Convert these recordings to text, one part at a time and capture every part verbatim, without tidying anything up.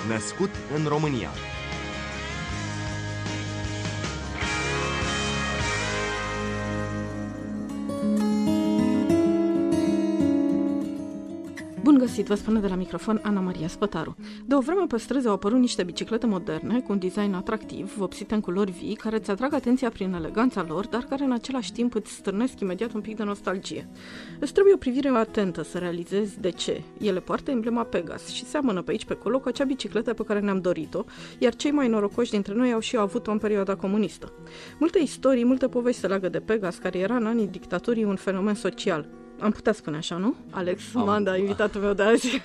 Născut în România. Bun găsit, vă spune de la microfon Ana Maria Spătaru. De o vreme pe străzi au apărut niște biciclete moderne cu un design atractiv, vopsite în culori vii, care îți atrag atenția prin eleganța lor, dar care în același timp îți stârnesc imediat un pic de nostalgie. Îți trebuie o privire atentă să realizezi de ce. Ele poartă emblema Pegas și seamănă pe aici pe acolo cu acea bicicletă pe care ne-am dorit-o, iar cei mai norocoși dintre noi au și avut-o în perioada comunistă. Multe istorii, multe povești se leagă de Pegas, care era în anii dictaturii un fenomen social. Am putea spune așa, nu? Alex Am... Manda, invitatul meu de azi.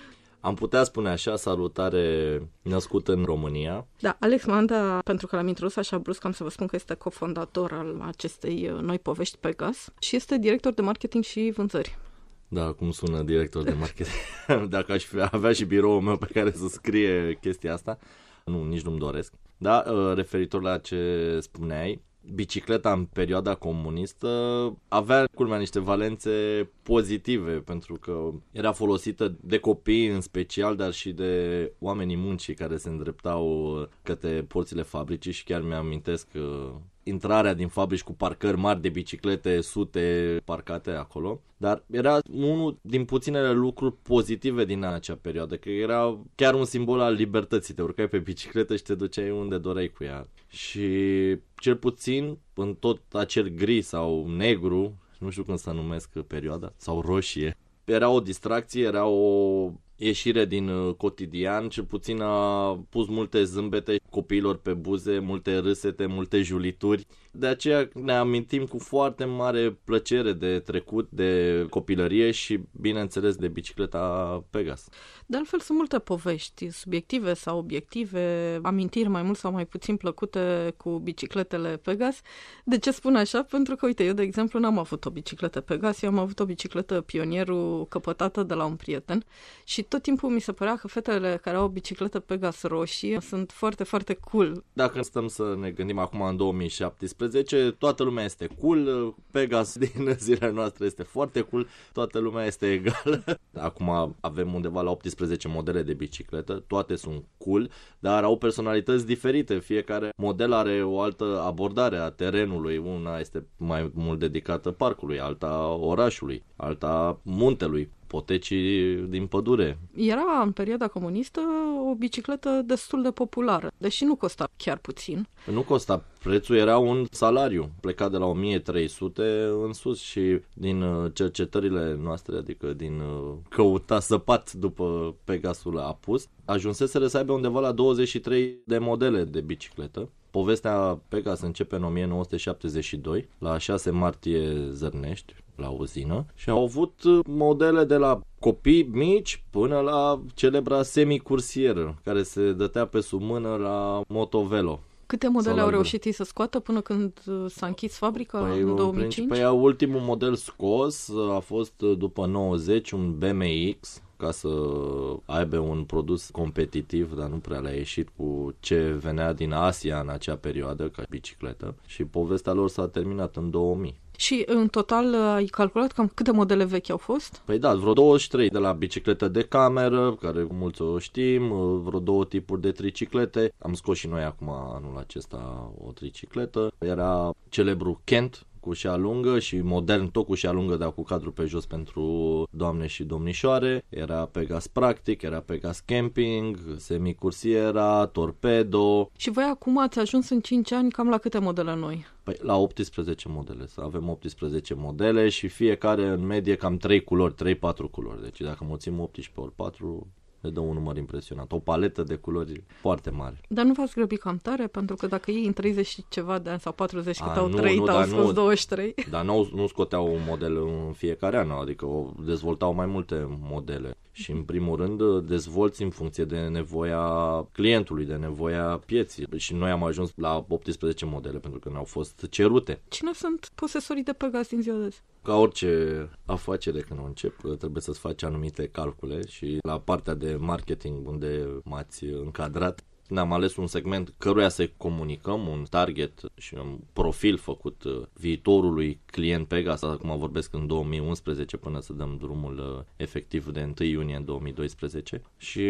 Am putea spune așa, salutare, născut în România. Da, Alex Manda, pentru că l-am introdus așa brusc, am să vă spun că este cofondator al acestei noi povești Pegas și este director de marketing și vânzări. Da, cum sună director de marketing? Dacă aș avea și biroul meu pe care să scrie chestia asta, nu, nici nu-mi doresc. Da, referitor la ce spuneai, bicicleta în perioada comunistă avea, culmea, niște valențe pozitive, pentru că era folosită de copii în special, dar și de oamenii muncii care se îndreptau către porțile fabricii și chiar mi-amintesc intrarea din fabrici cu parcări mari de biciclete, sute parcate acolo, dar era unul din puținele lucruri pozitive din acea perioadă, că era chiar un simbol al libertății, te urcai pe bicicletă și te duceai unde doreai cu ea. Și cel puțin în tot acel gri sau negru, nu știu cum să numesc perioada, sau roșie, era o distracție, era o ieșire din cotidian, cel puțin a pus multe zâmbete copiilor pe buze, multe râsete, multe julituri. De aceea ne amintim cu foarte mare plăcere de trecut, de copilărie și, bineînțeles, de bicicleta Pegas. De altfel, sunt multe povești, subiective sau obiective, amintiri mai mult sau mai puțin plăcute cu bicicletele Pegas. De ce spun așa? Pentru că, uite, eu, de exemplu, n-am avut o bicicletă Pegas, eu am avut o bicicletă Pionierul căpătată de la un prieten și tot timpul mi se părea că fetele care au o bicicletă Pegas roșie sunt foarte, foarte cool. Dacă stăm să ne gândim acum în două mii șaptesprezece, toată lumea este cool, Pegas din zilele noastre este foarte cool, toată lumea este egală. Acum avem undeva la optsprezece modele de bicicletă, toate sunt cool, dar au personalități diferite, fiecare model are o altă abordare a terenului, una este mai mult dedicată parcului, alta orașului, alta muntelui, potecii din pădure. Era în perioada comunistă o bicicletă destul de populară, deși nu costa chiar puțin. Nu costa, prețul era un salariu, plecat de la o mie trei sute în sus și din cercetările noastre, adică din căuta săpat după Pegasul apus, ajunseseră să aibă undeva la douăzeci și trei de modele de bicicletă. Povestea Pegas începe în o mie nouă sute șaptezeci și doi, la șase martie Zărnești, la uzină, și au avut modele de la copii mici până la celebra semicursieră, care se dătea pe sub mână la motovelo. Câte modele au reușit ei să scoată până când s-a închis fabrica, păi, în două mii cinci? Păi ultimul model scos a fost după nouăzeci un B M X, ca să aibă un produs competitiv, dar nu prea le-a ieșit cu ce venea din Asia în acea perioadă ca bicicletă și povestea lor s-a terminat în două mii. Și în total ai calculat cam câte modele vechi au fost? Păi da, vreo douăzeci și trei, de la bicicletă de cameră, care mulți o știm, vreo două tipuri de triciclete. Am scos și noi acum anul acesta o tricicletă. Era celebru Kent, cu șea lungă și modern tot cu șea lungă, dar cu cadru pe jos pentru doamne și domnișoare. Era Pegas Practic, era Pegas Camping, semicursiera, Torpedo. Și voi acum ați ajuns în cinci ani cam la câte modele noi? Păi la optsprezece modele, să avem optsprezece modele și fiecare în medie cam trei culori, trei patru culori. Deci dacă mulțim optsprezece ori patru, ne dă un număr impresionant. O paletă de culori foarte mare. Dar nu v-ați grăbit cam tare? Pentru că dacă ei în treizeci și ceva de ani sau patruzeci cât A, au nu, trăit, nu, au scos nu, douăzeci și trei. Dar nu, nu scoteau un model în fiecare an, adică dezvoltau mai multe modele. Și în primul rând dezvolți în funcție de nevoia clientului, de nevoia pieții. Și noi am ajuns la optsprezece modele pentru că ne-au fost cerute. Cine sunt posesorii de Pegas din ziua de azi? Ca orice afacere când o încep, trebuie să-ți faci anumite calcule și la partea de marketing unde m-ați încadrat, ne-am ales un segment căruia să comunicăm, un target și un profil făcut viitorului client Pegas, acum vorbesc în două mii unsprezece până să dăm drumul efectiv de întâi iunie în două mii doisprezece și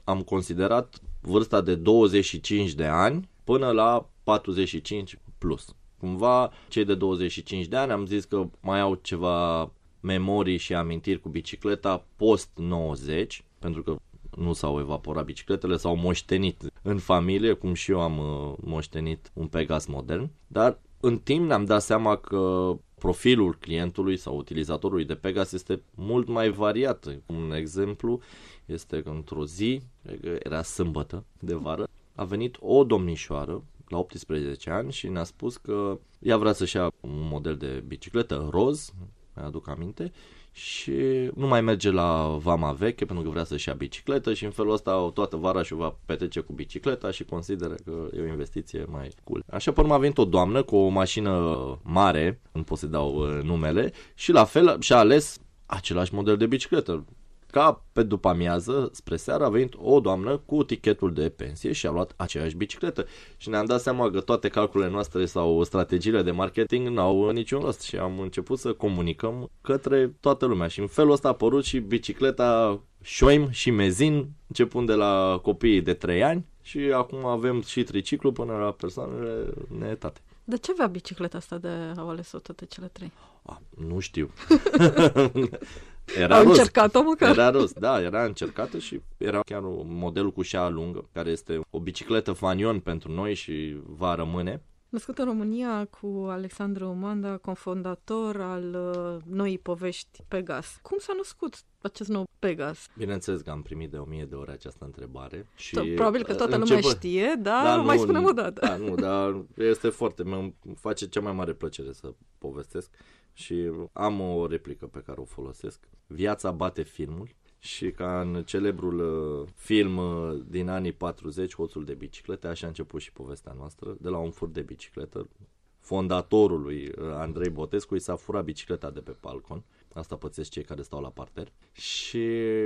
am considerat vârsta de douăzeci și cinci de ani până la patruzeci și cinci plus. Cumva, cei de douăzeci și cinci de ani am zis că mai au ceva memorii și amintiri cu bicicleta post nouăzeci, pentru că nu s-au evaporat bicicletele, s-au moștenit în familie, cum și eu am uh, moștenit un Pegas modern, dar în timp ne-am dat seama că profilul clientului sau utilizatorului de Pegas este mult mai variat. Un exemplu este că într-o zi, era sâmbătă de vară, a venit o domnișoară la optsprezece ani și ne-a spus că ea vrea să-și ia un model de bicicletă roz, mi-aduc aminte, și nu mai merge la vama veche pentru că vrea să-și ia bicicletă și în felul ăsta toată vara și va petrece cu bicicleta și consideră că e o investiție mai cool. Așa pe urmă a venit o doamnă cu o mașină mare, nu pot să dau numele, și la fel și-a ales același model de bicicletă. Ca pe după amiază, spre seară, a venit o doamnă cu tichetul de pensie și a luat aceeași bicicletă. Și ne-am dat seama că toate calculele noastre sau strategiile de marketing n-au niciun rost și am început să comunicăm către toată lumea. Și în felul ăsta a apărut și bicicleta șoim și mezin, începând de la copiii de trei ani și acum avem și triciclu până la persoanele neetate. De ce avea bicicleta asta de au ales-o toate cele trei? A, nu știu. Era Au roz. încercat-o măcar? Era roz, da, era încercată și era chiar un model cu șa lungă, care este o bicicletă fanion pentru noi și va rămâne. Născut în România cu Alexandru Manda, cofondator al uh, noii povești Pegas. Cum s-a născut acest nou Pegas? Bineînțeles că am primit de o mie de ori această întrebare. Și probabil că toată începă... lumea știe, dar da, mai nu, spunem o dată. Da, nu, dar este foarte, îmi face cea mai mare plăcere să povestesc și am o replică pe care o folosesc. Viața bate filmul. Și ca în celebrul uh, film uh, din anii patruzeci, Hoțul de biciclete, așa a început și povestea noastră, de la un furt de bicicletă. Fondatorului uh, Andrei Botescu i s-a furat bicicleta de pe balcon. Asta pățesc cei care stau la parter. Și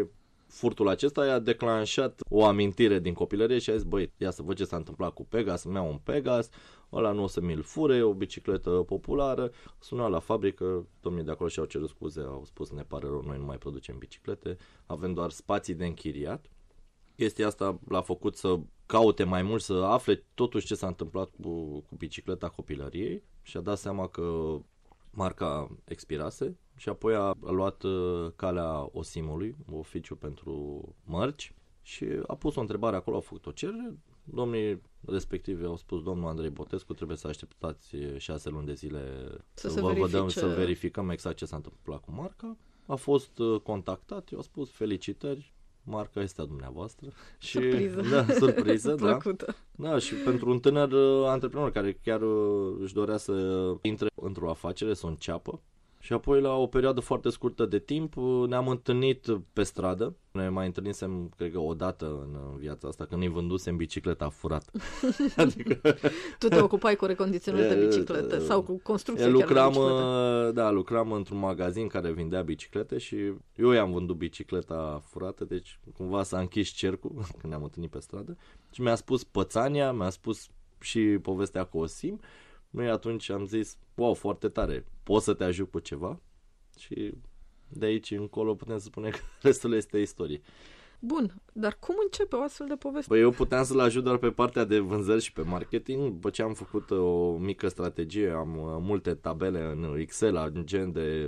furtul acesta i-a declanșat o amintire din copilărie și a zis, băi, ia să văd ce s-a întâmplat cu Pegas, îmi iau un Pegas, ăla nu o să mi-l fure, o bicicletă populară. Sunau la fabrică, domnii de acolo și-au cerut scuze, au spus, ne pare rău, noi nu mai producem biciclete, avem doar spații de închiriat. Chestia asta l-a făcut să caute mai mult, să afle totuși ce s-a întâmplat cu, cu bicicleta copilăriei și a dat seama că marca expirase și apoi a, a luat uh, calea OSIM-ului, oficiu pentru mărci, și a pus o întrebare acolo, a făcut o cerere. Domnii respectivi au spus, domnul Andrei Botescu, trebuie să așteptați șase luni de zile să, să, vă, vă dăm, să verificăm exact ce s-a întâmplat cu marca. A fost uh, contactat, eu a spus felicitări, marca este a dumneavoastră. Surpriză. Și, da, surpriză, da. Plăcută. Da, și pentru un tânăr uh, antreprenor care chiar uh, își dorea să intre într-o afacere, să o înceapă. Și apoi, la o perioadă foarte scurtă de timp, ne-am întâlnit pe stradă. Ne mai întâlnisem, cred că, o dată în viața asta, când îi vândusem bicicleta furată. Adică... Tu te ocupai cu recondiționarea de biciclete sau cu construcția lucram, chiar de biciclete? Da, lucram într-un magazin care vindea biciclete și eu i-am vândut bicicleta furată, deci cumva s-a închis cercul când ne-am întâlnit pe stradă. Și mi-a spus pățania, mi-a spus și povestea cu OSIM. Noi atunci am zis, wow, foarte tare, pot să te ajut cu ceva? Și de aici încolo putem să spunem că restul este istorie. Bun, dar cum începe o astfel de poveste? Păi eu puteam să-l ajut doar pe partea de vânzări și pe marketing. După ce am făcut o mică strategie, am multe tabele în Excel, agende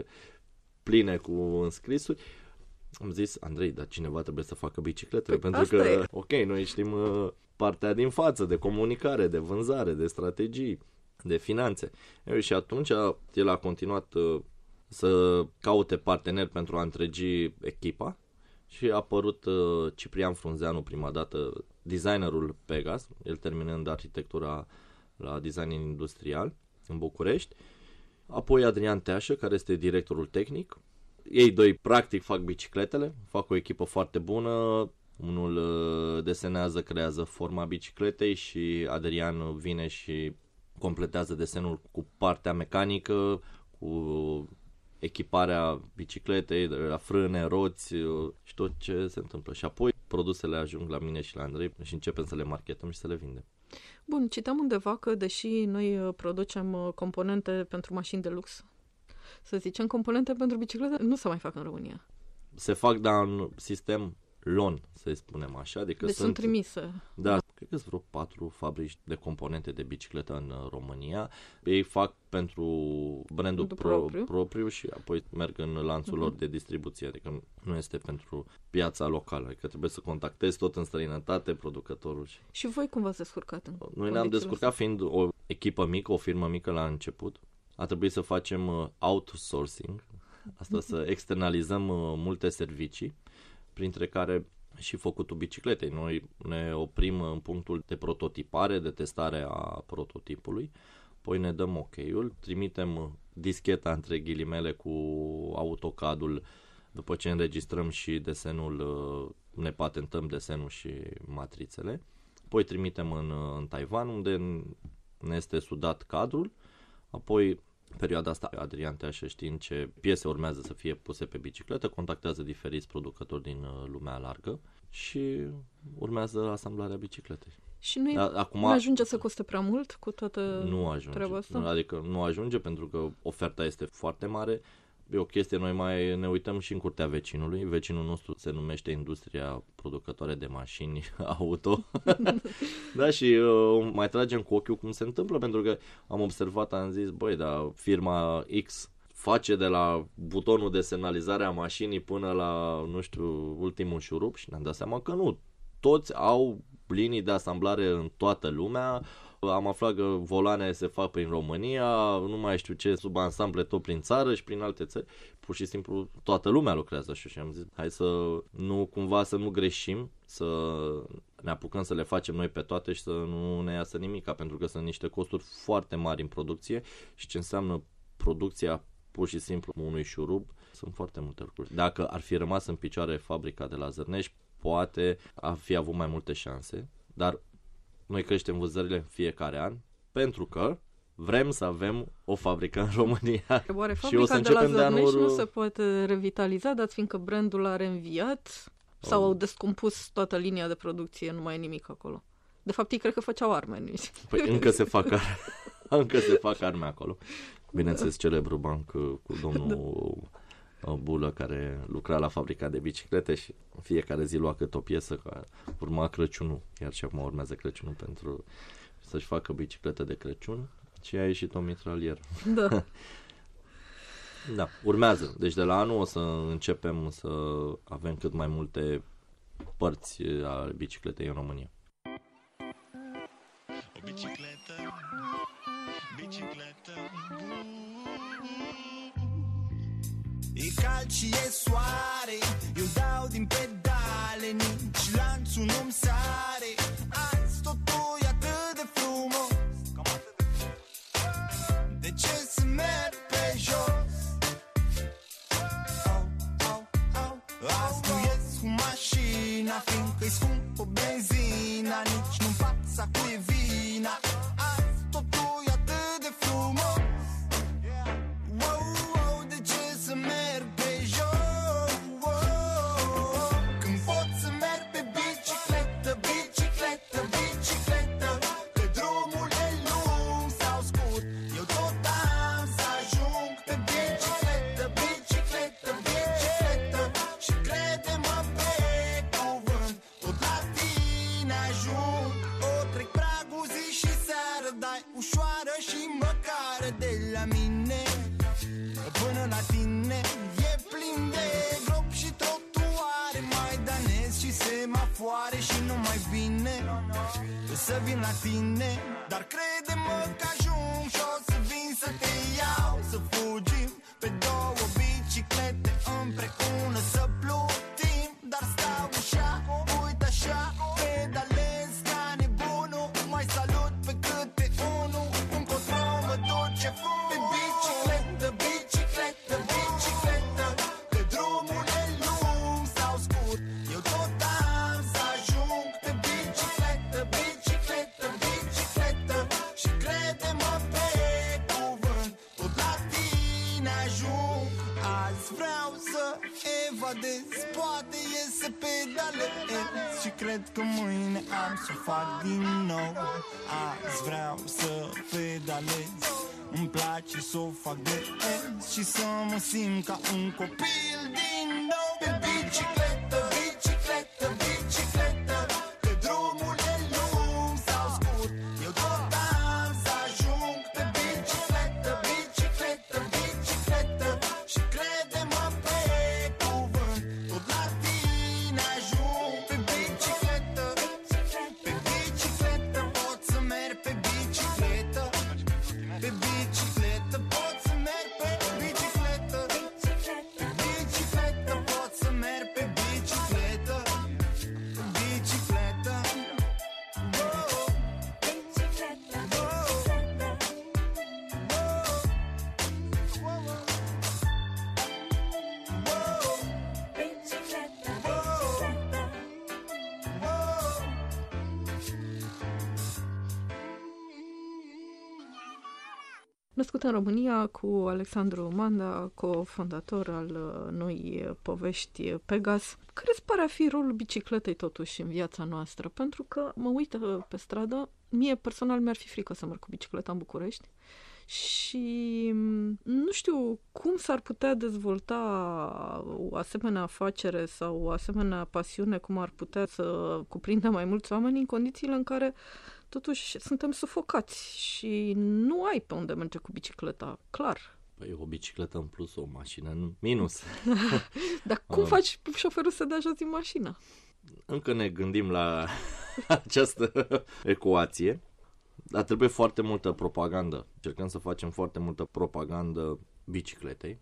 pline cu înscrisuri, am zis, Andrei, dar cineva trebuie să facă bicicletele, păi pentru că, e. ok, noi știm partea din față, de comunicare, de vânzare, de strategii, de finanțe. Eu, și atunci el a continuat uh, să caute parteneri pentru a întregi echipa și a apărut uh, Ciprian Frunzeanu prima dată, designerul Pegas, el terminând arhitectura la design industrial în București, apoi Adrian Teașă, care este directorul tehnic. Ei doi practic fac bicicletele, fac o echipă foarte bună, unul uh, desenează, creează forma bicicletei și Adrian vine și completează desenul cu partea mecanică, cu echiparea bicicletei, de la frâne, roți și tot ce se întâmplă. Și apoi produsele ajung la mine și la Andrei și începem să le marketăm și să le vindem. Bun, citam undeva că deși noi producem componente pentru mașini de lux, să zicem, componente pentru biciclete nu se mai fac în România. Se fac, dar în sistem lon, să-i spunem așa. Adică deci sunt trimise. Da, cred că sunt vreo patru fabrici de componente de bicicletă în România. Ei fac pentru brandul pro, propriu. propriu și apoi merg în lanțul uh-huh. lor de distribuție. Adică nu este pentru piața locală. Adică trebuie să contactezi tot în străinătate producătorul. Și, și voi cum v-ați descurcat? Noi ne-am descurcat fiind o echipă mică, o firmă mică la început. A trebuit să facem outsourcing, asta să externalizăm multe servicii, printre care și făcutul bicicletei. Noi ne oprim în punctul de prototipare, de testare a prototipului, apoi ne dăm ok-ul, trimitem discheta între ghilimele cu AutoCAD-ul, după ce înregistrăm și desenul, ne patentăm desenul și matrițele, apoi trimitem în, în Taiwan, unde ne este sudat cadrul, apoi perioada asta Adrian Teașă, știind ce piese urmează să fie puse pe bicicletă, contactează diferiți producători din lumea largă și urmează asamblarea bicicletei. Și nu, da, acum, nu ajunge să coste prea mult cu toată nu ajunge. treaba asta? Adică nu ajunge pentru că oferta este foarte mare. E o chestie, noi mai ne uităm și în curtea vecinului. Vecinul nostru se numește Industria Producătoare de Mașini Auto. Da, și uh, mai tragem cu ochiul cum se întâmplă, pentru că am observat, am zis, băi, dar firma X face de la butonul de semnalizare a mașinii până la, nu știu, ultimul șurub și ne-am dat seama că nu. Toți au linii de asamblare în toată lumea. Am aflat că volane se fac prin România, nu mai știu ce, subansamble tot prin țară și prin alte țări. Pur și simplu toată lumea lucrează așa și am zis, hai să nu cumva să nu greșim, să ne apucăm să le facem noi pe toate și să nu ne iasă nimica, pentru că sunt niște costuri foarte mari în producție și ce înseamnă producția pur și simplu unui șurub, sunt foarte multe lucruri. Dacă ar fi rămas în picioare fabrica de la Zărnești, poate ar fi avut mai multe șanse, dar noi creștem vânzările în fiecare an pentru că vrem să avem o fabrică în România. Oare fabrica și o să începem de la Zărnești anul... nu se poate revitaliza, dat fiindcă brandul a reînviat oh. sau au descompus toată linia de producție, nu mai e nimic acolo? De fapt, ei cred că făceau arme. Păi încă se fac arme. încă se fac arme acolo. Bineînțeles, celebrul banc cu domnul da. Bulă, care lucra la fabrica de biciclete și fiecare zi lua cât o piesă, că urma Crăciunul, iar și acum urmează Crăciunul pentru să-și facă bicicletă de Crăciun și a ieșit o mitralier. Da. Da, urmează. Deci de la anul o să începem să avem cât mai multe părți ale bicicletei în România. O bicicletă, bicicletă. E cald și e soare, eu dau din pedale, nici lanțul nu-mi sare. Azi totul e atât de frumos, de ce să merg pe jos? Au, au, au. Azi nu ies cu mașina, fiindcă-i scumpă benzina, nici nu-mi pasă cu e vina. Azi totul e atât de frumos. Ușoară și măcară de la mine până la tine. E plin de gropi și trotuare, mai danez și semafoare și nu mai vine să vin la tine. Dar crede-mă că ajung și o să vin să te iau, să fugim pe două biciclete împreună, să plutim. Dar stau așa, uite așa, pedalez ca nebunul, mai salut pe câte unul, încotro mă duce pe bicicletă, bicicletă, bicicletă, că drumul e lung sau scurt, eu tot am să ajung pe bicicletă, bicicletă, bicicletă. Și crede-mă pe cuvânt, tot la tine ajung. Azi vreau să evadez, poate ies să pedalez și cred că mâine am să fac din nou. Azi vreau să pedalez, îmi place să o fac de azi și să mă simt ca un copil din nou. Pe bicicletă, bicicletă, Născut în România cu Alexandru Manda, cofondator al noi povești Pegas. Care îți pare a fi rolul bicicletei totuși în viața noastră? Pentru că mă uit pe stradă, mie personal mi-ar fi frică să merg cu bicicleta în București și nu știu cum s-ar putea dezvolta o asemenea afacere sau o asemenea pasiune, cum ar putea să cuprindă mai mulți oameni în condițiile în care totuși suntem sufocați și nu ai pe unde merge cu bicicleta, clar. Păi o bicicletă în plus, o mașină în minus. Dar cum um, faci șoferul să dea jos din mașină? Încă ne gândim la această ecuație, dar trebuie foarte multă propagandă. Încercăm să facem foarte multă propagandă bicicletei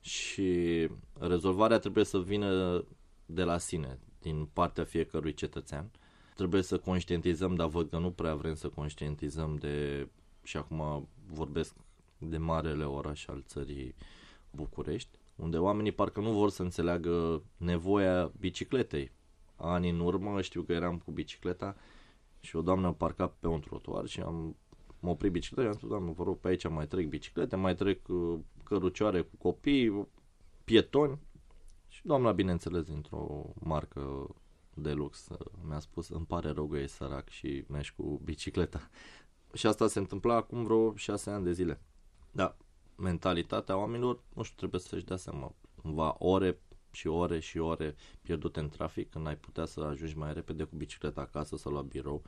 și rezolvarea trebuie să vină de la sine, din partea fiecărui cetățean. Trebuie să conștientizăm, dar văd că nu prea vrem să conștientizăm de, și acum vorbesc de marele oraș al țării București, unde oamenii parcă nu vor să înțeleagă nevoia bicicletei. Ani în urmă știu că eram cu bicicleta și o doamnă parca pe un trotuar și am m-a oprit bicicleta și am spus, doamnă, vă rog, pe aici mai trec biciclete, mai trec uh, cărucioare cu copii, pietoni. Și doamna, bineînțeles, dintr-o marcă de lux, mi-a spus, îmi pare rău că e sărac și mergi cu bicicleta. Și asta se întâmpla acum vreo șase ani de zile. Da, mentalitatea oamenilor, nu știu, trebuie să-și dea seama. Cumva ore și ore și ore pierdute în trafic, când ai putea să ajungi mai repede cu bicicleta acasă sau la birou.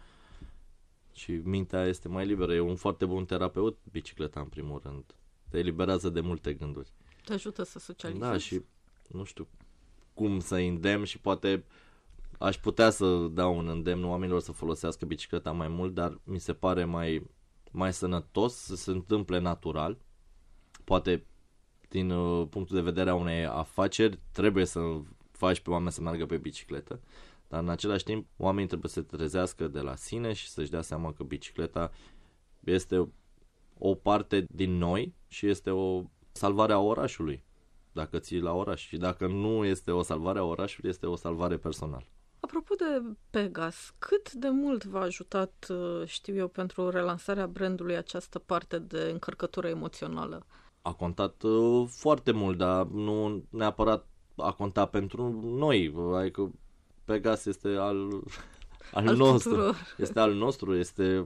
Și mintea este mai liberă. E un foarte bun terapeut, bicicleta, în primul rând. Te eliberează de multe gânduri. Te ajută să socializezi. Da, și nu știu cum să îndemn și poate aș putea să dau un îndemn oamenilor să folosească bicicleta mai mult, dar mi se pare mai, mai sănătos să se întâmple natural. Poate din uh, punctul de vedere a unei afaceri trebuie să faci pe oameni să meargă pe bicicletă, dar în același timp oamenii trebuie să se trezească de la sine și să-și dea seama că bicicleta este o parte din noi și este o salvare a orașului, dacă ții la oraș. Și dacă nu este o salvare a orașului, este o salvare personală. Apropo de Pegas, cât de mult v-a ajutat, știu eu, pentru relansarea brandului această parte de încărcătură emoțională? A contat uh, foarte mult, dar nu neapărat a contat pentru noi. Adică Pegas este al, al, al nostru. Tuturor. Este al nostru, este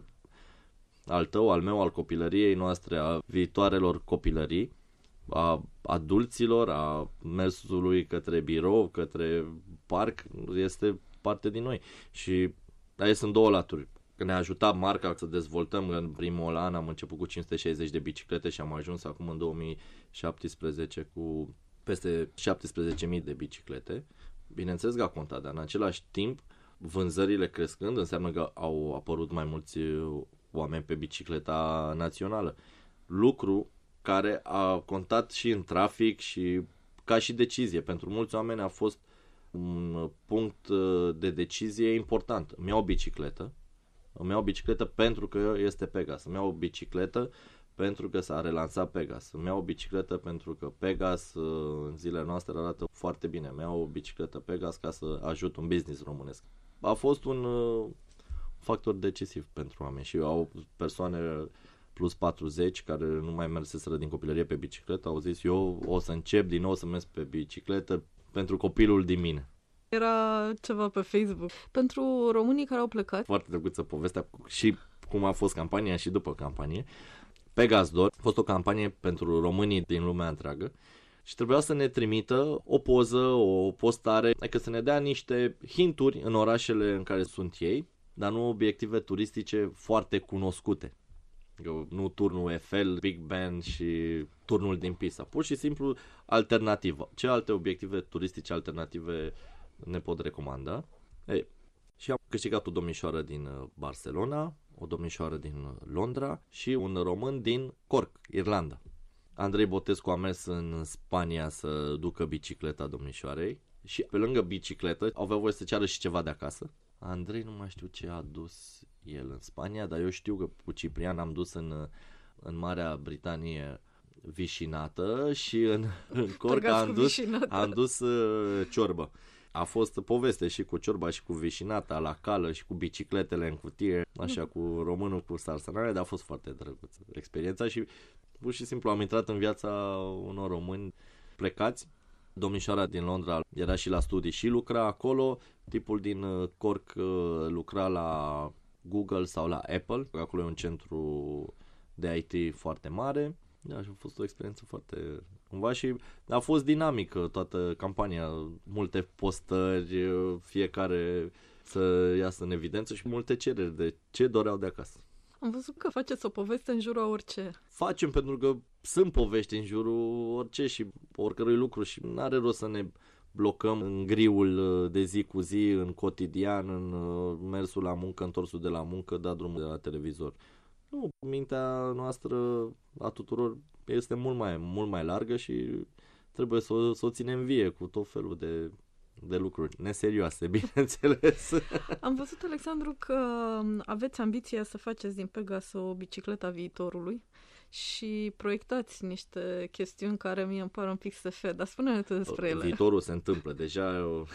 al tău, al meu, al copilăriei noastre, a viitoarelor copilării, a adulților, a mersului către birou, către parc, este parte din noi. Și aici sunt două laturi. Că ne-a ajutat marca să dezvoltăm, în primul an am început cu cinci sute șaizeci de biciclete și am ajuns acum în două mii șaptesprezece cu peste șaptesprezece mii de biciclete. Bineînțeles că a contat, dar în același timp, vânzările crescând, înseamnă că au apărut mai mulți oameni pe bicicleta națională. Lucru care a contat și în trafic și ca și decizie. Pentru mulți oameni a fost un punct de decizie important. Îmi iau o bicicletă, îmi iau o bicicletă pentru că este Pegas, îmi iau o bicicletă pentru că s-a relansat Pegas, îmi iau o bicicletă pentru că Pegas în zilele noastre arată foarte bine, îmi iau o bicicletă Pegas ca să ajut un business românesc. A fost un uh, factor decisiv pentru oameni și au persoane plus patruzeci care nu mai merseseră din copilărie pe bicicletă, au zis eu o să încep din nou să merg pe bicicletă pentru copilul din mine. Era ceva pe Facebook. Pentru românii care au plecat. Foarte drăguță povestea și cum a fost campania și după campanie. Pegas Door a fost o campanie pentru românii din lumea întreagă și trebuia să ne trimită o poză, o postare, adică să ne dea niște hinturi în orașele în care sunt ei, dar nu obiective turistice foarte cunoscute. Nu turnul Eiffel, Big Ben și turnul din Pisa. Pur și simplu alternativă. Ce alte obiective turistice alternative ne pot recomanda? Ei, și am câștigat o domnișoară din Barcelona, o domnișoară din Londra și un român din Cork, Irlanda. Andrei Botescu a mers în Spania să ducă bicicleta domnișoarei și pe lângă bicicletă avea voie să ceară și ceva de acasă. Andrei nu mai știu ce a dus el în Spania, dar eu știu că cu Ciprian am dus în, în Marea Britanie vișinată și în, în Cork am dus, am dus uh, ciorbă. A fost poveste și cu ciorba și cu vișinata la cală și cu bicicletele în cutie, așa cu românul cu sarsanare, dar a fost foarte drăguță experiența și pur și simplu am intrat în viața unor români plecați. Domnișoara din Londra era și la studii și lucra acolo, tipul din Cork lucra la Google sau la Apple, acolo e un centru de I T foarte mare. Da, și a fost o experiență foarte cumva și a fost dinamică toată campania, multe postări, fiecare să iasă în evidență și multe cereri de ce doreau de acasă. Am văzut că faceți o poveste în jurul a orice. Facem pentru că sunt povești în jurul orice și oricărui lucru și nu are rost să ne blocăm în griul de zi cu zi, în cotidian, în mersul la muncă, întorsul de la muncă, da drumul de la televizor. Nu, mintea noastră a tuturor este mult mai, mult mai largă și trebuie să o, să o ținem vie cu tot felul de, de lucruri neserioase, bineînțeles. Am văzut, Alexandru, că aveți ambiția să faceți din Pegas o bicicletă a viitorului și proiectați niște chestiuni care mie îmi par un pic S F, dar spune-ne tu despre ele. Viitorul se întâmplă, deja eu...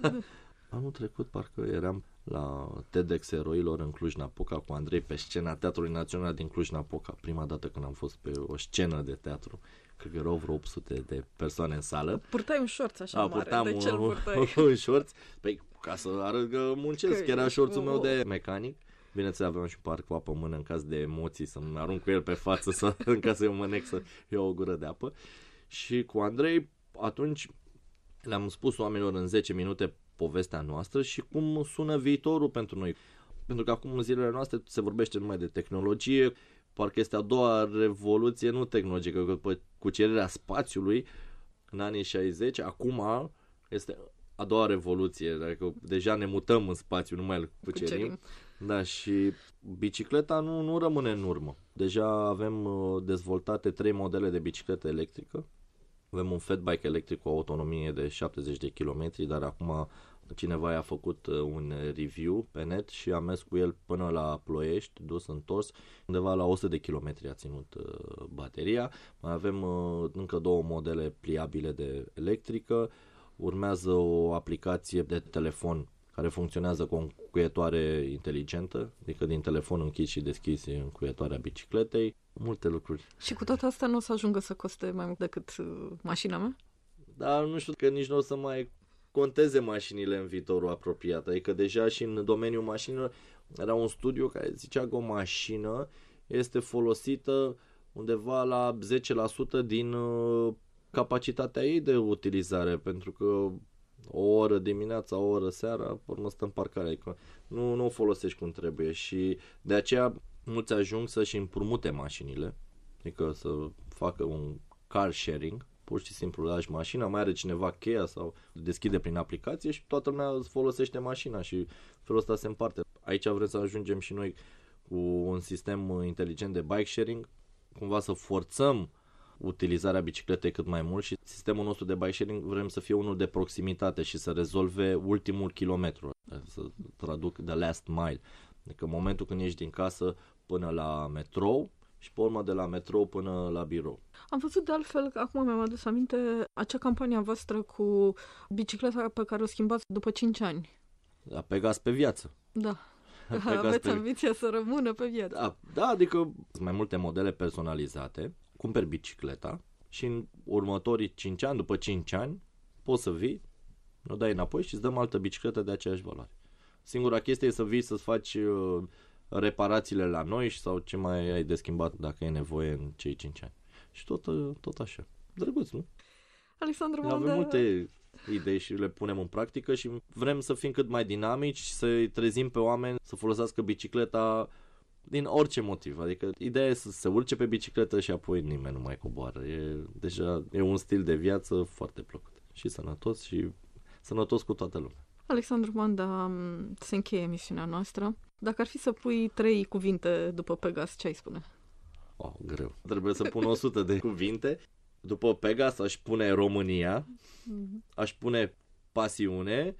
Anul trecut parcă eram la TEDx Eroilor în Cluj-Napoca cu Andrei pe scena Teatrului Național din Cluj-Napoca. Prima dată când am fost pe o scenă de teatru. Cred că erau vreo opt sute de persoane în sală. Purtai un șorț așa A, mare. De ce-l purtai? un șorț. Păi, ca să arăt că muncesc. Că era șorțul meu de mecanic. Bineînțeles, aveam și un par cu apă în mână în caz de emoții, să-mi arunc cu el pe față, să, în caz să eu mănec să iau o gură de apă. Și cu Andrei, atunci le-am spus oamenilor în zece minute povestea noastră și cum sună viitorul pentru noi. Pentru că acum în zilele noastre se vorbește numai de tehnologie, parcă este a doua revoluție, nu tehnologică, că după cucerirea spațiului în anii șaizeci, acum este a doua revoluție, adică deja ne mutăm în spațiu, nu mai îl cucerim. cucerim. Da, și bicicleta nu, nu rămâne în urmă. Deja avem dezvoltate trei modele de bicicletă electrică. Avem un fatbike electric cu o autonomie de șaptezeci de kilometri, dar acum cineva i-a făcut un review pe net și a mers cu el până la Ploiești, dus întors, undeva la o sută de kilometri a ținut bateria. Mai avem încă două modele pliabile de electrică. Urmează o aplicație de telefon care funcționează cu o încuietoare inteligentă, adică din telefon închizi și deschizi încuietoarea bicicletei. Multe lucruri. Și cu tot asta nu o să ajungă să coste mai mult decât uh, mașina mea? Dar nu știu că nici nu o să mai conteze mașinile în viitorul apropiat. Adică deja și în domeniul mașinilor era un studiu care zicea că o mașină este folosită undeva la zece la sută din uh, capacitatea ei de utilizare, pentru că o oră dimineața, o oră seara, urmă stă în parcare, adică nu, nu o folosești cum trebuie și de aceea mulți ajung să-și împrumute mașinile, adică să facă un car sharing, pur și simplu lași mașina, mai are cineva cheia sau deschide prin aplicație și toată lumea folosește mașina și felul ăsta se împarte. Aici vrem să ajungem și noi cu un sistem inteligent de bike sharing, cumva să forțăm utilizarea bicicletei cât mai mult și sistemul nostru de bike sharing vrem să fie unul de proximitate și să rezolve ultimul kilometru, să traduc the last mile. Adică în momentul când ești din casă până la metrou și pe urmă de la metrou până la birou. Am văzut de altfel, că acum mi-am adus aminte, acea campanie voastră cu bicicleta pe care o schimbați după cinci ani. Da, Pegas pe viață. Da. Aveți pe... ambiția să rămână pe viață. Da, da, adică mai multe modele personalizate, cumperi bicicleta și în următorii cinci ani, după cinci ani, poți să vii, o dai înapoi și îți dăm altă bicicletă de aceeași valoare. Singura chestie e să vii să-ți faci uh, reparațiile la noi sau ce mai ai de schimbat dacă e nevoie în cei cinci ani. Și tot, uh, tot așa. Drăguț, nu? Alexandru Mandă... Avem multe idei și le punem în practică și vrem să fim cât mai dinamici, să-i trezim pe oameni să folosească bicicleta din orice motiv. Adică ideea e să se urce pe bicicletă și apoi nimeni nu mai coboară. E deja e un stil de viață foarte plăcut și sănătos și sănătos cu toată lumea. Alexandru Manda, se încheie emisiunea noastră. Dacă ar fi să pui trei cuvinte după Pegas, ce ai spune? Oh, greu. Trebuie să pun o sută de cuvinte. După Pegas aș pune România, aș pune pasiune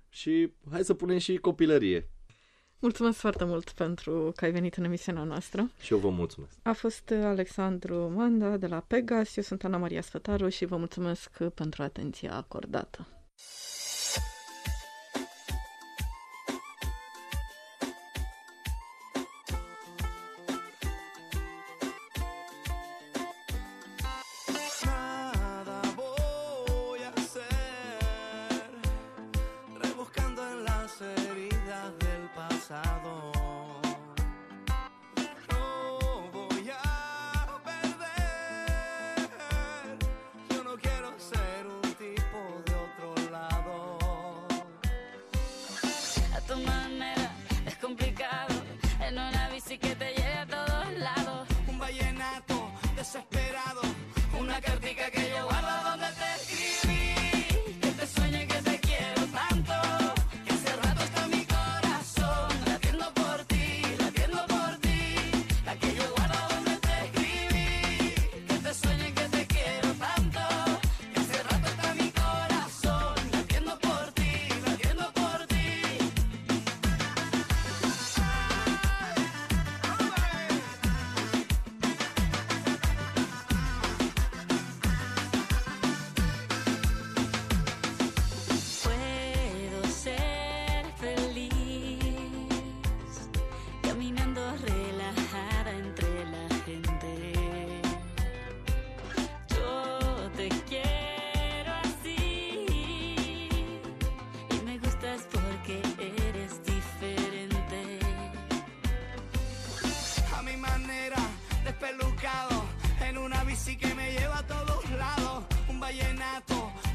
și hai să punem și copilărie. Mulțumesc foarte mult pentru că ai venit în emisiunea noastră. Și eu vă mulțumesc. A fost Alexandru Manda de la Pegas, eu sunt Ana Maria Sfătaru și vă mulțumesc pentru atenția acordată.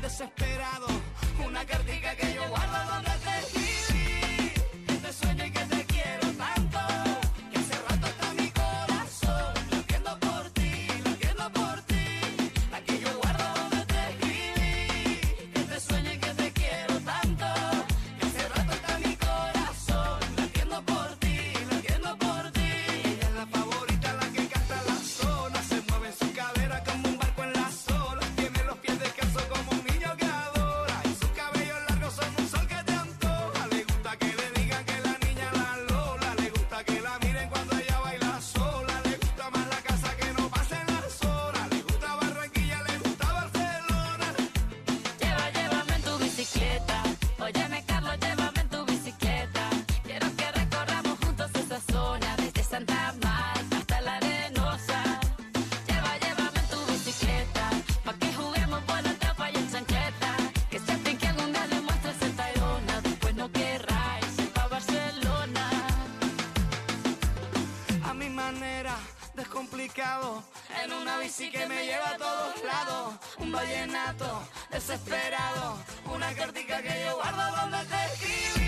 desesperado, una cartica que yo guardo donde te escribí, que te sueño y que te quiero tanto, que hace rato está mi corazón, lo entiendo por ti, lo entiendo por ti, la que yo guardo donde te escribí, que te sueño y que te quiero tanto, que hace rato está mi corazón, lo entiendo por ti, lo entiendo por ti. Ella es la favorita, la que canta la zona, se mueve en su cadera como un barco en las olas, tiene los pies descalzos como un niño que adora, y sus cabellos largos son un sol que te antoja. Le gusta que le digan que la niña la Lola, le gusta que la miren cuando ella baila sola, le gusta más la casa que no pasen las horas, le gusta Barranquilla, le gusta Barcelona. Lleva, llévame en tu bicicleta. Óyeme, Carlos, llévame en tu bicicleta. Quiero que recorramos juntos esa zona, desde Santa Marta hasta la Arenosa. Lleva, llévame en tu bicicleta, pa' que juguemos bola, tapa y en chancheta. Que sepan que algún día le muestres el Tayrona, después no querrás irse pa' Barcelona. A mi manera, descomplicado, en una bici que me lleva a todos lados, un vallenato desesperado, una cartica que yo guardo donde te escribí.